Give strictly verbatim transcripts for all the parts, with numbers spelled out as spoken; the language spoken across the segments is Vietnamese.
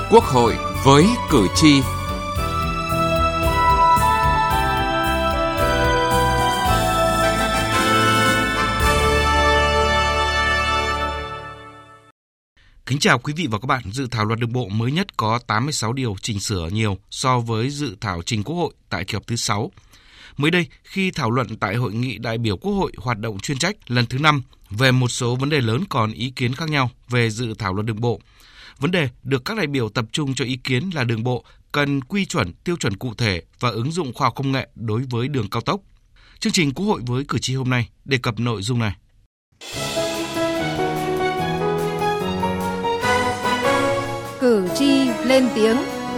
Quốc hội với cử tri. Kính chào quý vị và các bạn. Dự thảo luật đường bộ mới nhất có tám mươi sáu điều chỉnh sửa nhiều so với dự thảo trình Quốc hội tại kỳ họp thứ sáu. Mới đây, khi thảo luận tại Hội nghị đại biểu Quốc hội hoạt động chuyên trách lần thứ năm về một số vấn đề lớn còn ý kiến khác nhau về dự thảo luật đường bộ. Vấn đề được các đại biểu tập trung cho ý kiến là đường bộ cần quy chuẩn, tiêu chuẩn cụ thể và ứng dụng khoa học công nghệ đối với đường cao tốc. Chương trình Quốc hội với cử tri hôm nay đề cập nội dung này. Cử tri lên tiếng.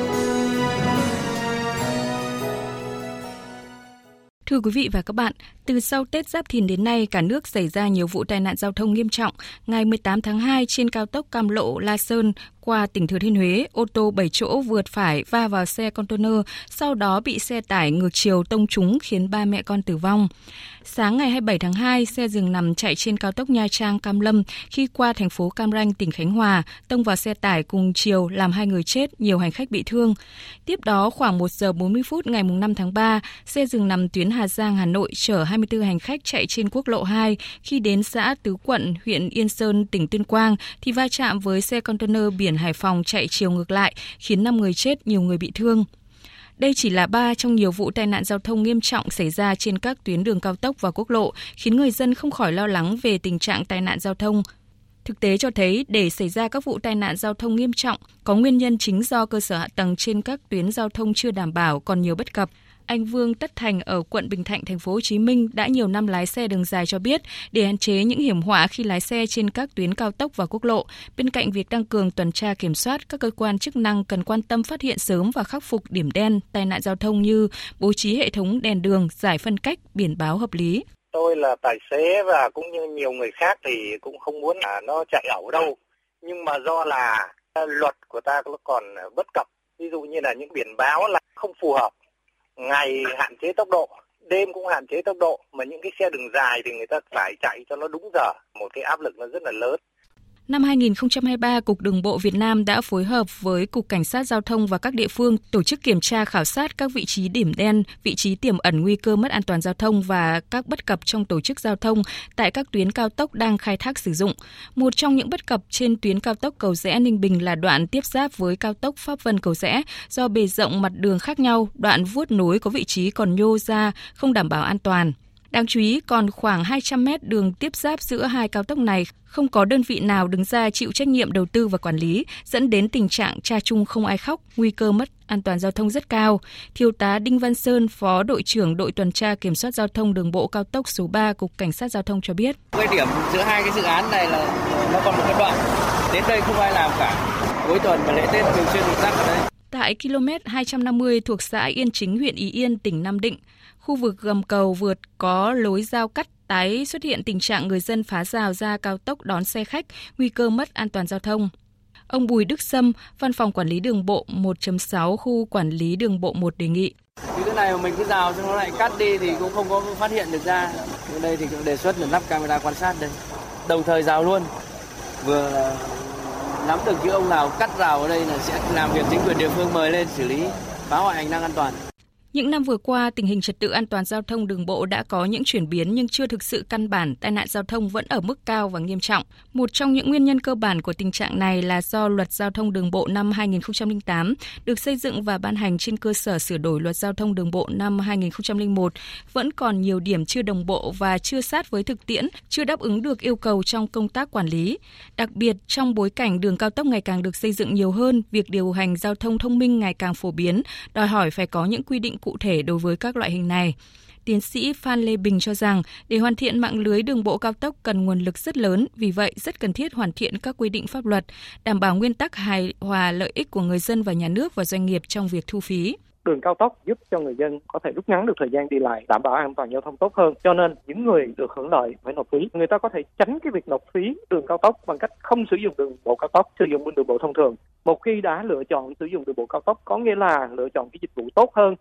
Thưa quý vị và các bạn, từ sau Tết Giáp Thìn đến nay, cả nước xảy ra nhiều vụ tai nạn giao thông nghiêm trọng. Ngày mười tám tháng hai, trên cao tốc Cam Lộ - La Sơn qua tỉnh Thừa Thiên Huế, ô tô bảy chỗ vượt phải va vào xe container, sau đó bị xe tải ngược chiều tông trúng khiến ba mẹ con tử vong. Sáng ngày hai mươi bảy tháng hai, xe dừng nằm chạy trên cao tốc Nha Trang - Cam Lâm khi qua thành phố Cam Ranh, tỉnh Khánh Hòa, tông vào xe tải cùng chiều làm hai người chết, nhiều hành khách bị thương. Tiếp đó, khoảng một giờ bốn mươi phút ngày năm tháng ba, xe dừng nằm tuyến Hà Giang - Hà Nội chở hai mươi tư hành khách chạy trên quốc lộ hai. Khi đến xã Tứ Quận, huyện Yên Sơn, tỉnh Tuyên Quang thì va chạm với xe container biển Hải Phòng chạy chiều ngược lại, khiến năm người chết, nhiều người bị thương. Đây chỉ là ba trong nhiều vụ tai nạn giao thông nghiêm trọng xảy ra trên các tuyến đường cao tốc và quốc lộ, khiến người dân không khỏi lo lắng về tình trạng tai nạn giao thông. Thực tế cho thấy, để xảy ra các vụ tai nạn giao thông nghiêm trọng, có nguyên nhân chính do cơ sở hạ tầng trên các tuyến giao thông chưa đảm bảo, còn nhiều bất cập. Anh Vương Tất Thành ở quận Bình Thạnh, thành phố Hồ Chí Minh đã nhiều năm lái xe đường dài cho biết, để hạn chế những hiểm họa khi lái xe trên các tuyến cao tốc và quốc lộ, bên cạnh việc tăng cường tuần tra kiểm soát, các cơ quan chức năng cần quan tâm phát hiện sớm và khắc phục điểm đen tai nạn giao thông như bố trí hệ thống đèn đường, giải phân cách, biển báo hợp lý. Tôi là tài xế và cũng như nhiều người khác thì cũng không muốn là nó chạy ẩu đâu, nhưng mà do là luật của ta nó còn bất cập, ví dụ như là những biển báo là không phù hợp. Ngày hạn chế tốc độ, đêm cũng hạn chế tốc độ, mà những cái xe đường dài thì người ta phải chạy cho nó đúng giờ, một cái áp lực nó rất là lớn. Năm hai nghìn không trăm hai mươi ba, Cục Đường bộ Việt Nam đã phối hợp với Cục Cảnh sát Giao thông và các địa phương tổ chức kiểm tra khảo sát các vị trí điểm đen, vị trí tiềm ẩn nguy cơ mất an toàn giao thông và các bất cập trong tổ chức giao thông tại các tuyến cao tốc đang khai thác sử dụng. Một trong những bất cập trên tuyến cao tốc Cầu Giẽ - Ninh Bình là đoạn tiếp giáp với cao tốc Pháp Vân - Cầu Giẽ. Do bề rộng mặt đường khác nhau, đoạn vuốt nối có vị trí còn nhô ra, không đảm bảo an toàn. Đáng chú ý, còn khoảng hai trăm mét đường tiếp giáp giữa hai cao tốc này không có đơn vị nào đứng ra chịu trách nhiệm đầu tư và quản lý, dẫn đến tình trạng cha chung không ai khóc, nguy cơ mất an toàn giao thông rất cao. Thiếu tá Đinh Văn Sơn, Phó đội trưởng đội tuần tra kiểm soát giao thông đường bộ cao tốc số ba, Cục Cảnh sát Giao thông cho biết. Cái điểm giữa hai cái dự án này là nó còn một cái đoạn, đến đây không ai làm cả. Cuối tuần và lễ Tết thường xuyên bị tắc ở đây. Tại km hai trăm năm mươi thuộc xã Yên Chính, huyện Ý Yên, tỉnh Nam Định, khu vực gầm cầu vượt có lối giao cắt tái xuất hiện tình trạng người dân phá rào ra cao tốc đón xe khách, nguy cơ mất an toàn giao thông. Ông Bùi Đức Sâm, Văn phòng Quản lý Đường bộ một chấm sáu khu Quản lý Đường bộ một đề nghị. Thì cái này mà mình cứ rào cho nó lại cắt đi thì cũng không có phát hiện được ra. Ở đây thì cũng đề xuất là lắp camera quan sát đây. Đồng thời rào luôn. Vừa là nắm được chứ ông nào cắt rào ở đây là sẽ làm việc chính quyền địa phương mời lên xử lý, phá hoại hành lang an toàn. Những năm vừa qua, tình hình trật tự an toàn giao thông đường bộ đã có những chuyển biến nhưng chưa thực sự căn bản, tai nạn giao thông vẫn ở mức cao và nghiêm trọng. Một trong những nguyên nhân cơ bản của tình trạng này là do Luật Giao thông Đường bộ năm hai nghìn không trăm lẻ tám được xây dựng và ban hành trên cơ sở sửa đổi Luật Giao thông Đường bộ năm hai nghìn không trăm lẻ một vẫn còn nhiều điểm chưa đồng bộ và chưa sát với thực tiễn, chưa đáp ứng được yêu cầu trong công tác quản lý. Đặc biệt, trong bối cảnh đường cao tốc ngày càng được xây dựng nhiều hơn, việc điều hành giao thông thông minh ngày càng phổ biến, đòi hỏi phải có những quy định cụ thể đối với các loại hình này. Tiến sĩ Phan Lê Bình cho rằng, để hoàn thiện mạng lưới đường bộ cao tốc cần nguồn lực rất lớn, vì vậy rất cần thiết hoàn thiện các quy định pháp luật, đảm bảo nguyên tắc hài hòa lợi ích của người dân và nhà nước và doanh nghiệp trong việc thu phí. Đường cao tốc giúp cho người dân có thể rút ngắn được thời gian đi lại, đảm bảo an toàn giao thông tốt hơn. Cho nên những người được hưởng lợi phải nộp phí. Người ta có thể tránh cái việc nộp phí đường cao tốc bằng cách không sử dụng đường bộ cao tốc, sử dụng đường bộ thông thường. Một khi đã lựa chọn sử dụng đường bộ cao tốc có nghĩa là lựa chọn cái dịch vụ tốt hơn.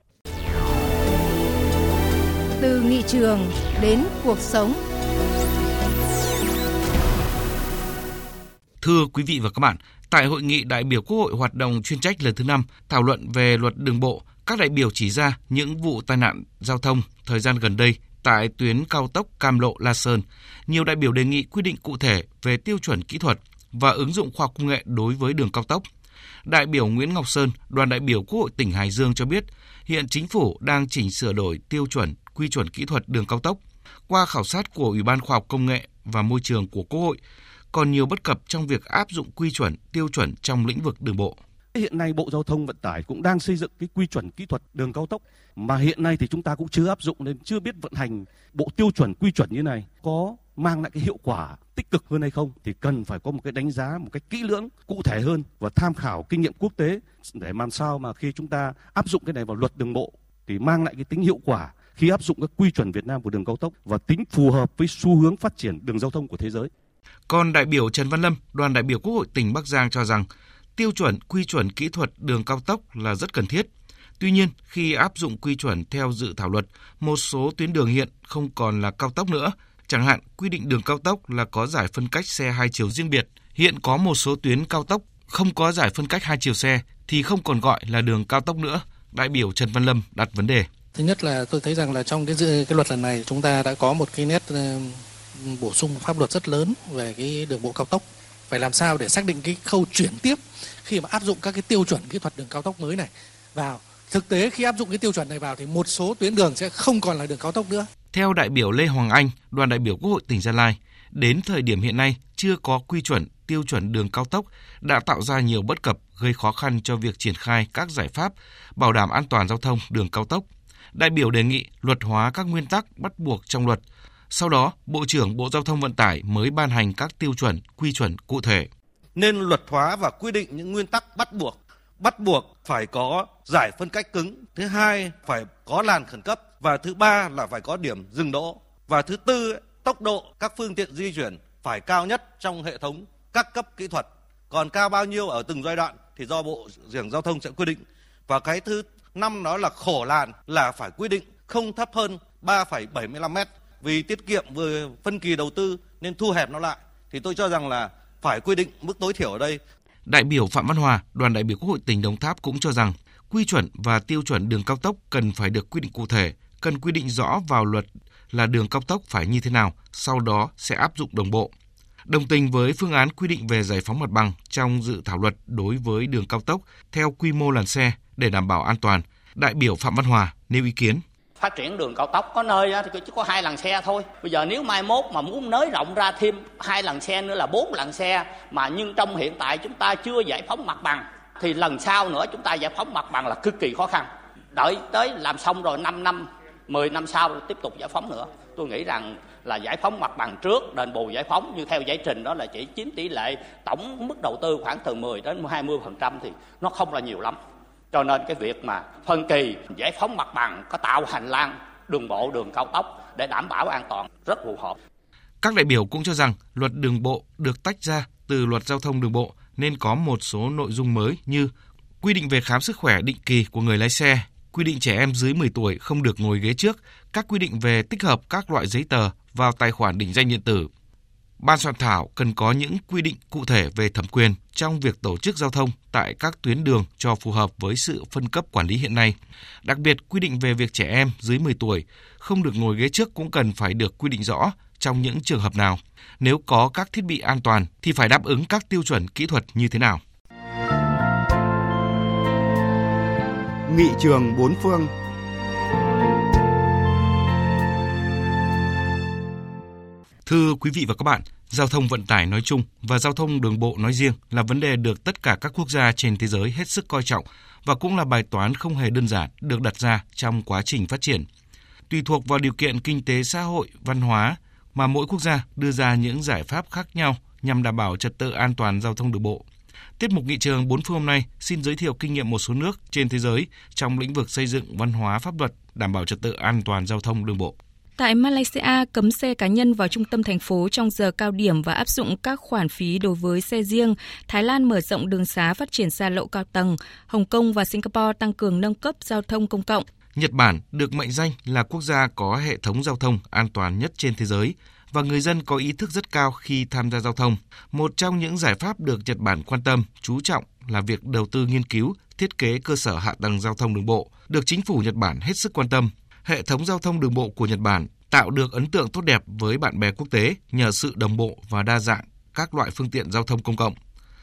Từ nghị trường đến cuộc sống. Thưa quý vị và các bạn, Tại hội nghị đại biểu Quốc hội hoạt động chuyên trách lần thứ năm thảo luận về luật đường bộ, các đại biểu chỉ ra những vụ tai nạn giao thông thời gian gần đây tại tuyến cao tốc Cam Lộ - La Sơn. Nhiều đại biểu đề nghị quy định cụ thể về tiêu chuẩn kỹ thuật và ứng dụng khoa học công nghệ đối với đường cao tốc. Đại biểu Nguyễn Ngọc Sơn, đoàn đại biểu Quốc hội tỉnh Hải Dương cho biết, hiện chính phủ đang chỉnh sửa đổi tiêu chuẩn, quy chuẩn kỹ thuật đường cao tốc. Qua khảo sát của Ủy ban Khoa học Công nghệ và Môi trường của Quốc hội, còn nhiều bất cập trong việc áp dụng quy chuẩn, tiêu chuẩn trong lĩnh vực đường bộ. Hiện nay Bộ Giao thông Vận tải cũng đang xây dựng cái quy chuẩn kỹ thuật đường cao tốc, mà hiện nay thì chúng ta cũng chưa áp dụng nên chưa biết vận hành bộ tiêu chuẩn quy chuẩn như này có mang lại cái hiệu quả tích cực hơn hay không, thì cần phải có một cái đánh giá một cách kỹ lưỡng, cụ thể hơn và tham khảo kinh nghiệm quốc tế để làm sao mà khi chúng ta áp dụng cái này vào luật đường bộ thì mang lại cái tính hiệu quả khi áp dụng các quy chuẩn Việt Nam của đường cao tốc và tính phù hợp với xu hướng phát triển đường giao thông của thế giới. Còn đại biểu Trần Văn Lâm, đoàn đại biểu Quốc hội tỉnh Bắc Giang cho rằng tiêu chuẩn, quy chuẩn kỹ thuật đường cao tốc là rất cần thiết. Tuy nhiên, khi áp dụng quy chuẩn theo dự thảo luật, một số tuyến đường hiện không còn là cao tốc nữa. Chẳng hạn, quy định đường cao tốc là có giải phân cách xe hai chiều riêng biệt. Hiện có một số tuyến cao tốc không có giải phân cách hai chiều xe thì không còn gọi là đường cao tốc nữa. Đại biểu Trần Văn Lâm đặt vấn đề. Thứ nhất là tôi thấy rằng là trong cái, cái luật lần này chúng ta đã có một cái nét uh, bổ sung pháp luật rất lớn về cái đường bộ cao tốc. Phải làm sao để xác định cái khâu chuyển tiếp khi mà áp dụng các cái tiêu chuẩn kỹ thuật đường cao tốc mới này vào. Thực tế khi áp dụng cái tiêu chuẩn này vào thì một số tuyến đường sẽ không còn là đường cao tốc nữa. Theo đại biểu Lê Hoàng Anh, đoàn đại biểu Quốc hội tỉnh Gia Lai, đến thời điểm hiện nay chưa có quy chuẩn, tiêu chuẩn đường cao tốc đã tạo ra nhiều bất cập gây khó khăn cho việc triển khai các giải pháp bảo đảm an toàn giao thông đường cao tốc. Đại biểu đề nghị luật hóa các nguyên tắc bắt buộc trong luật. Sau đó, Bộ trưởng Bộ Giao thông Vận tải mới ban hành các tiêu chuẩn, quy chuẩn cụ thể. Nên luật hóa và quy định những nguyên tắc bắt buộc. Bắt buộc phải có giải phân cách cứng. Thứ hai, phải có làn khẩn cấp. Và thứ ba là phải có điểm dừng đỗ. Và thứ tư, tốc độ các phương tiện di chuyển phải cao nhất trong hệ thống các cấp kỹ thuật. Còn cao bao nhiêu ở từng giai đoạn thì do Bộ trưởng Giao thông sẽ quy định. Và cái thứ năm đó là khổ làn là phải quy định không thấp hơn ba phẩy bảy mươi lăm mét. Vì tiết kiệm vừa phân kỳ đầu tư nên thu hẹp nó lại. Thì tôi cho rằng là phải quy định mức tối thiểu ở đây. Đại biểu Phạm Văn Hòa, đoàn đại biểu Quốc hội tỉnh Đồng Tháp cũng cho rằng quy chuẩn và tiêu chuẩn đường cao tốc cần phải được quy định cụ thể, cần quy định rõ vào luật là đường cao tốc phải như thế nào, sau đó sẽ áp dụng đồng bộ. Đồng tình với phương án quy định về giải phóng mặt bằng trong dự thảo luật đối với đường cao tốc theo quy mô làn xe để đảm bảo an toàn, đại biểu Phạm Văn Hòa nêu ý kiến. Phát triển đường cao tốc có nơi thì chỉ có hai làn xe thôi. Bây giờ nếu mai mốt mà muốn nới rộng ra thêm hai làn xe nữa là bốn làn xe, mà nhưng trong hiện tại chúng ta chưa giải phóng mặt bằng, thì lần sau nữa chúng ta giải phóng mặt bằng là cực kỳ khó khăn. Đợi tới làm xong rồi năm năm, mười năm sau rồi tiếp tục giải phóng nữa. Tôi nghĩ rằng là giải phóng mặt bằng trước, đền bù giải phóng như theo giải trình đó là chỉ chiếm tỷ lệ tổng mức đầu tư khoảng từ mười đến hai mươi phần trăm thì nó không là nhiều lắm. Cho nên cái việc mà phân kỳ giải phóng mặt bằng có tạo hành lang đường bộ, đường cao tốc để đảm bảo an toàn rất phù hợp. Các đại biểu cũng cho rằng luật đường bộ được tách ra từ luật giao thông đường bộ nên có một số nội dung mới như quy định về khám sức khỏe định kỳ của người lái xe, quy định trẻ em dưới mười tuổi không được ngồi ghế trước, các quy định về tích hợp các loại giấy tờ vào tài khoản định danh điện tử. Ban soạn thảo cần có những quy định cụ thể về thẩm quyền trong việc tổ chức giao thông tại các tuyến đường cho phù hợp với sự phân cấp quản lý hiện nay. Đặc biệt, quy định về việc trẻ em dưới mười tuổi không được ngồi ghế trước cũng cần phải được quy định rõ trong những trường hợp nào. Nếu có các thiết bị an toàn thì phải đáp ứng các tiêu chuẩn kỹ thuật như thế nào. Nghị trường bốn phương. Thưa quý vị và các bạn, giao thông vận tải nói chung và giao thông đường bộ nói riêng là vấn đề được tất cả các quốc gia trên thế giới hết sức coi trọng và cũng là bài toán không hề đơn giản được đặt ra trong quá trình phát triển. Tùy thuộc vào điều kiện kinh tế xã hội, văn hóa mà mỗi quốc gia đưa ra những giải pháp khác nhau nhằm đảm bảo trật tự an toàn giao thông đường bộ. Tiết mục Nghị trường bốn phương hôm nay xin giới thiệu kinh nghiệm một số nước trên thế giới trong lĩnh vực xây dựng văn hóa pháp luật đảm bảo trật tự an toàn giao thông đường bộ. Tại Malaysia, cấm xe cá nhân vào trung tâm thành phố trong giờ cao điểm và áp dụng các khoản phí đối với xe riêng. Thái Lan mở rộng đường xá phát triển xa lộ cao tầng. Hồng Kông và Singapore tăng cường nâng cấp giao thông công cộng. Nhật Bản được mệnh danh là quốc gia có hệ thống giao thông an toàn nhất trên thế giới và người dân có ý thức rất cao khi tham gia giao thông. Một trong những giải pháp được Nhật Bản quan tâm, chú trọng là việc đầu tư nghiên cứu, thiết kế cơ sở hạ tầng giao thông đường bộ, được chính phủ Nhật Bản hết sức quan tâm. Hệ thống giao thông đường bộ của Nhật Bản tạo được ấn tượng tốt đẹp với bạn bè quốc tế nhờ sự đồng bộ và đa dạng các loại phương tiện giao thông công cộng.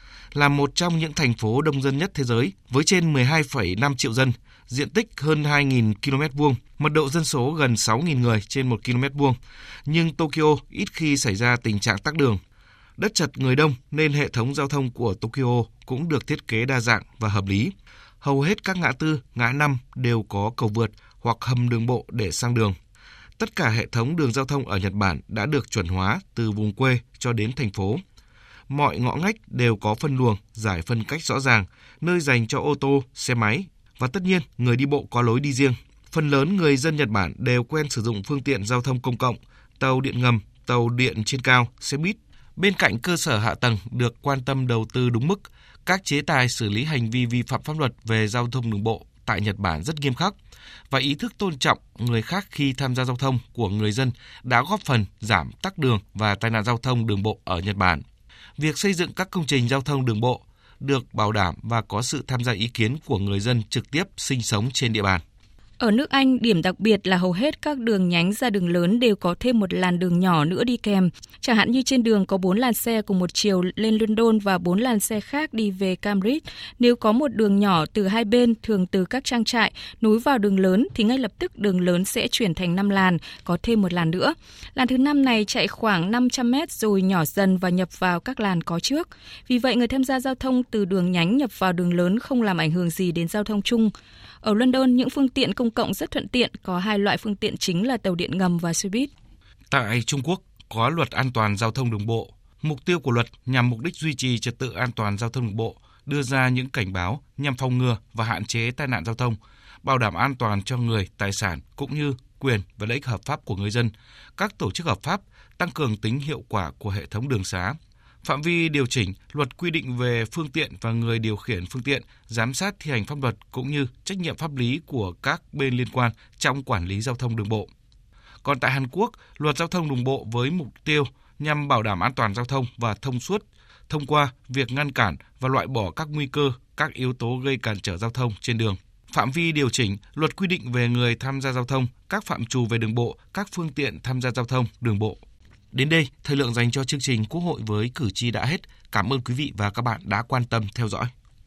Là một trong những thành phố đông dân nhất thế giới với trên mười hai phẩy năm triệu dân, diện tích hơn hai nghìn ki lô mét vuông, mật độ dân số gần sáu nghìn người trên một ki lô mét vuông, nhưng Tokyo ít khi xảy ra tình trạng tắc đường. Đất chật người đông nên hệ thống giao thông của Tokyo cũng được thiết kế đa dạng và hợp lý. Hầu hết các ngã tư, ngã năm đều có cầu vượt hoặc hầm đường bộ để sang đường. Tất cả hệ thống đường giao thông ở Nhật Bản đã được chuẩn hóa từ vùng quê cho đến thành phố. Mọi ngõ ngách đều có phân luồng, giải phân cách rõ ràng, nơi dành cho ô tô, xe máy và tất nhiên người đi bộ có lối đi riêng. Phần lớn người dân Nhật Bản đều quen sử dụng phương tiện giao thông công cộng, tàu điện ngầm, tàu điện trên cao, xe buýt. Bên cạnh cơ sở hạ tầng được quan tâm đầu tư đúng mức, các chế tài xử lý hành vi vi phạm pháp luật về giao thông đường bộ tại Nhật Bản rất nghiêm khắc và ý thức tôn trọng người khác khi tham gia giao thông của người dân đã góp phần giảm tắc đường và tai nạn giao thông đường bộ ở Nhật Bản. Việc xây dựng các công trình giao thông đường bộ được bảo đảm và có sự tham gia ý kiến của người dân trực tiếp sinh sống trên địa bàn. Ở nước Anh, điểm đặc biệt là hầu hết các đường nhánh ra đường lớn đều có thêm một làn đường nhỏ nữa đi kèm. Chẳng hạn như trên đường có bốn làn xe cùng một chiều lên London và bốn làn xe khác đi về Cambridge. Nếu có một đường nhỏ từ hai bên, thường từ các trang trại, nối vào đường lớn thì ngay lập tức đường lớn sẽ chuyển thành năm làn, có thêm một làn nữa. Làn thứ năm này chạy khoảng năm trăm mét rồi nhỏ dần và nhập vào các làn có trước. Vì vậy, người tham gia giao thông từ đường nhánh nhập vào đường lớn không làm ảnh hưởng gì đến giao thông chung. Ở London, những phương tiện công cộng rất thuận tiện, có hai loại phương tiện chính là tàu điện ngầm và xe buýt. Tại Trung Quốc, có luật an toàn giao thông đường bộ. Mục tiêu của luật nhằm mục đích duy trì trật tự an toàn giao thông đường bộ, đưa ra những cảnh báo nhằm phòng ngừa và hạn chế tai nạn giao thông, bảo đảm an toàn cho người, tài sản cũng như quyền và lợi ích hợp pháp của người dân, các tổ chức hợp pháp, tăng cường tính hiệu quả của hệ thống đường xá. Phạm vi điều chỉnh, luật quy định về phương tiện và người điều khiển phương tiện, giám sát thi hành pháp luật cũng như trách nhiệm pháp lý của các bên liên quan trong quản lý giao thông đường bộ. Còn tại Hàn Quốc, luật giao thông đường bộ với mục tiêu nhằm bảo đảm an toàn giao thông và thông suốt thông qua việc ngăn cản và loại bỏ các nguy cơ, các yếu tố gây cản trở giao thông trên đường. Phạm vi điều chỉnh, luật quy định về người tham gia giao thông, các phạm trù về đường bộ, các phương tiện tham gia giao thông đường bộ. Đến đây, thời lượng dành cho chương trình Quốc hội với cử tri đã hết. Cảm ơn quý vị và các bạn đã quan tâm theo dõi.